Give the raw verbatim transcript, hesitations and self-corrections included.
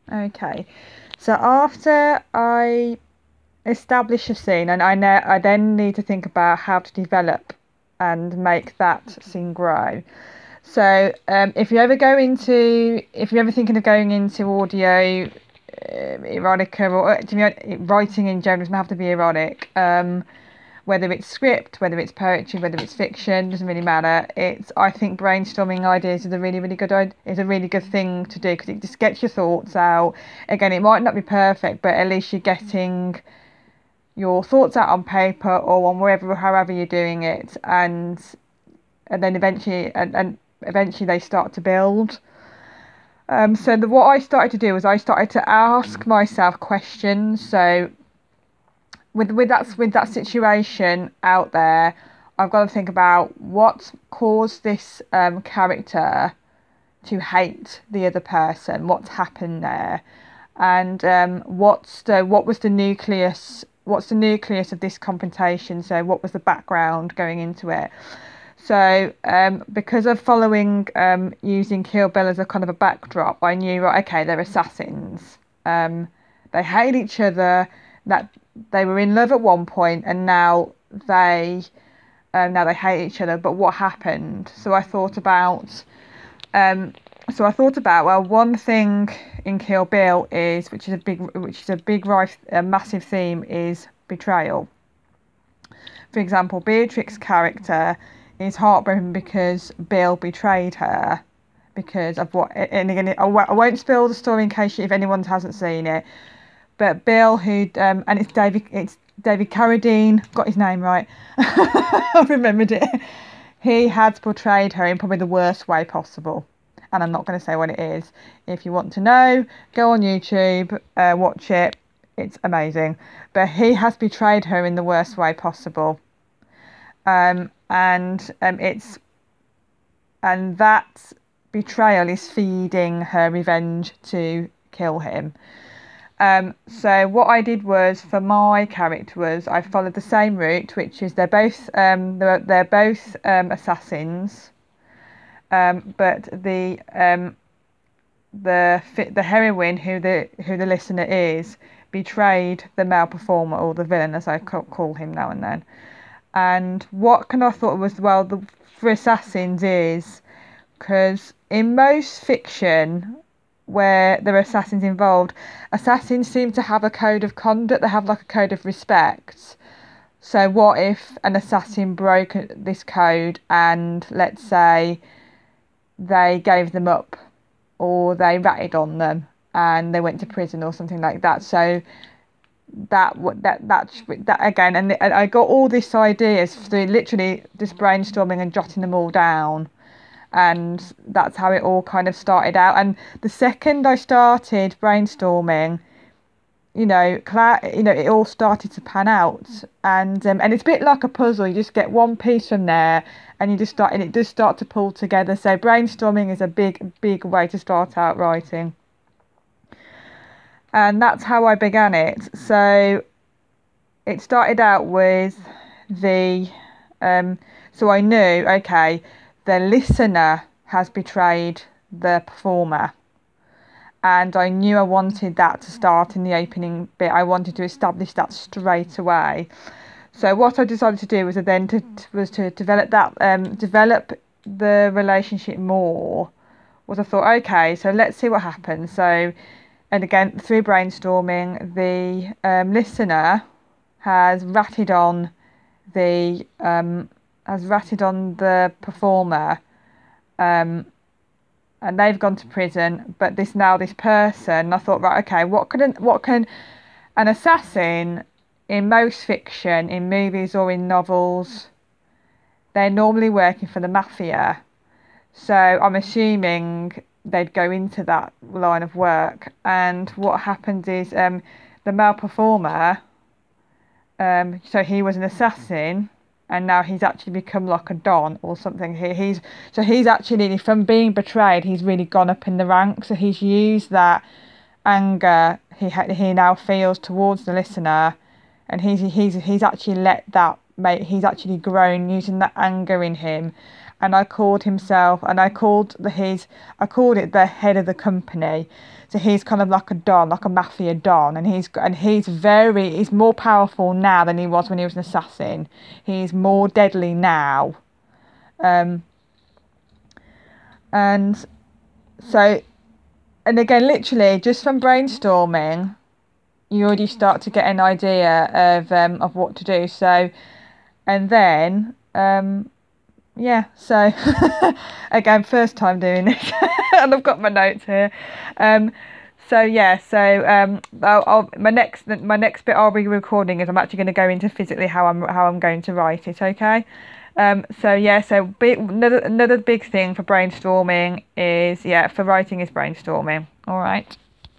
Okay. So after I establish a scene, and I know I then need to think about how to develop and make that scene grow. So um, if you ever go into, if you're ever thinking of going into audio, uh, erotica, or to be, writing in general doesn't have to be erotic. Um, whether it's script, whether it's poetry, whether it's fiction, doesn't really matter. It's I think brainstorming ideas is a really really good is a really good thing to do because it just gets your thoughts out. Again, it might not be perfect, but at least you're getting your thoughts out on paper or on wherever however you're doing it, and and then eventually and, and eventually they start to build. Um, so the, what I started to do was I started to ask myself questions. So with with that with that situation out there, I've got to think about what caused this um, character to hate the other person. What's happened there, and um, what's the what was the nucleus? What's the nucleus of this confrontation? So what was the background going into it? So um, because of following um, using Kill Bill as a kind of a backdrop, I knew right, okay, they're assassins. Um, they hate each other. That they were in love at one point, and now they um, now they hate each other. But what happened? So I thought about um, so I thought about well, one thing in Kill Bill is which is a big which is a big a massive theme is betrayal. For example, Beatrix's character is heartbroken because Bill betrayed her because of what. And again, I won't spoil the story in case if anyone hasn't seen it. But Bill, who um, and it's David, it's David Carradine. Got his name right. I've remembered it. He had portrayed her in probably the worst way possible. And I'm not going to say what it is. If you want to know, go on YouTube, uh, watch it. It's amazing. But he has betrayed her in the worst way possible. Um, and um, it's and that betrayal is feeding her revenge to kill him. Um, so what I did was for my character was I followed the same route, which is they're both um, they're, they're both um, assassins, um, but the um, the the heroine who the who the listener is betrayed the male performer or the villain as I call him now and then. And what kind of thought was well the for assassins is because in most fiction where there are assassins involved, assassins seem to have a code of conduct. They have like a code of respect. So what if an assassin broke this code and let's say they gave them up or they ratted on them and they went to prison or something like that. So that that that that again, and I got all these ideas through literally just brainstorming and jotting them all down, and that's how it all kind of started out. And the second I started brainstorming, you know, Cla- you know, it all started to pan out, and um, and it's a bit like a puzzle. You just get one piece from there, and you just start, and it does start to pull together. So brainstorming is a big, big way to start out writing. And that's how I began it. So it started out with the um, so I knew okay the listener has betrayed the performer, and I knew I wanted that to start in the opening bit. I wanted to establish that straight away. So what I decided to do was then to was to develop that um, develop the relationship more. Was I thought okay, so let's see what happens. So and again through brainstorming, the um, listener has ratted on the um, has ratted on the performer, um, and they've gone to prison. But this now this person, I thought right, okay, what can what can an assassin in most fiction, in movies or in novels, they're normally working for the mafia. So I'm assuming they'd go into that line of work. And what happens is um, the male performer. Um, so he was an assassin, and now he's actually become like a don or something. He, he's so he's actually from being betrayed, he's really gone up in the ranks. So he's used that anger he ha- he now feels towards the listener, and he's he's he's actually let that make he's actually grown using that anger in him, and I called himself, and I called the his, I called it the head of the company. So he's kind of like a don, like a mafia don, and he's and he's very, he's more powerful now than he was when he was an assassin. He's more deadly now, um, and so, and again, literally just from brainstorming, you already start to get an idea of um, of what to do. So, and then um, yeah, so again, first time doing this, and I've got my notes here. Um, so yeah, so um, I'll, I'll, my next my next bit I'll be recording is I'm actually going to go into physically how I'm how I'm going to write it. Okay. Um, so yeah, so big, another another big thing for brainstorming is yeah for writing is brainstorming. All right.